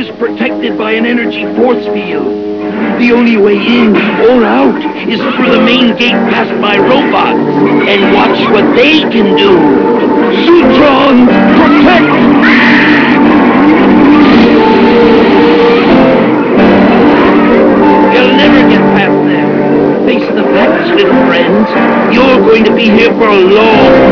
is protected by an energy force field. The only way in or out is through the main gate past my robots. And watch what they can do. Zutron, protect! You'll never get past them. Face the facts, little friend. You're going to be here for a long